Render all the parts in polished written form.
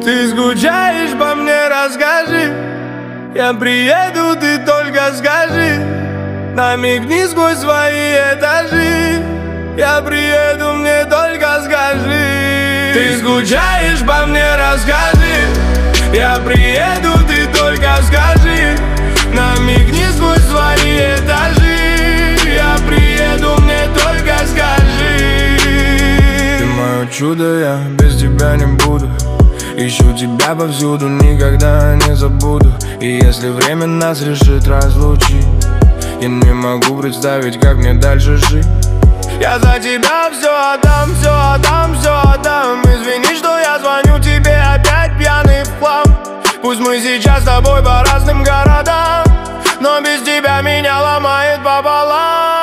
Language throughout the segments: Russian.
Ты скучаешь по мне, расскажи. Я приеду, ты только скажи. Намекни сквозь свои этажи. Я приеду, мне только скажи. Ты скучаешь по мне, расскажи. Я приеду, ты только скажи. Намекни сквозь свои этажи. Я приеду, мне только скажи. Ты мое чудо, я без тебя не буду. Ищу тебя повсюду, никогда не забуду. И если время нас решит разлучить, я не могу представить, как мне дальше жить. Я за тебя все отдам, все отдам, все отдам. Извини, что я звоню тебе опять пьяный в хлам. Пусть мы сейчас с тобой по разным городам, но без тебя меня ломает пополам.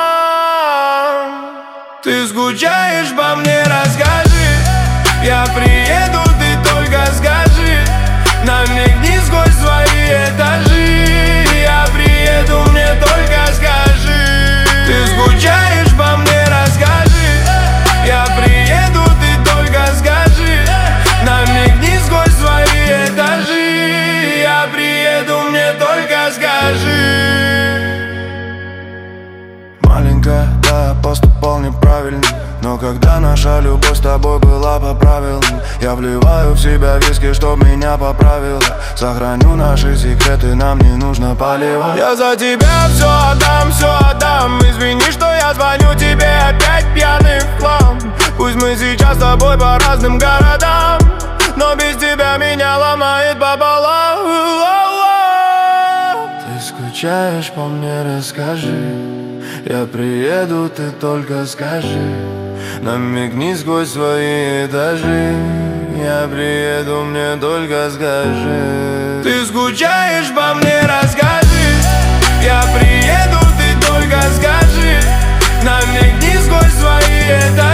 Ты скучаешь по мне, расскажи. Я приеду, ты только скажи. Намекни сквозь свои этажи. Я приеду, мне только скажи. Ты скучаешь по мне, расскажи. Я приеду, ты только скажи. Намекни сквозь свои этажи. Я приеду, мне только скажи. Маленькая, да, я поступал неправильно. Но когда наша любовь с тобой была по правилам, я вливаю в себя виски, чтоб меня поправило. Сохраню наши секреты, нам не нужно поливать. Я за тебя все отдам, все отдам. Извини, что я звоню тебе опять пьяный в хлам. Пусть мы сейчас с тобой по разным городам, но без тебя меня ломает пополам. Ты скучаешь по мне, расскажи. Я приеду, ты только скажи. Намекни сквозь свои этажи. Я приеду, мне только скажи. Ты скучаешь по мне, расскажи. Я приеду, ты только скажи. Намекни сквозь свои этажи.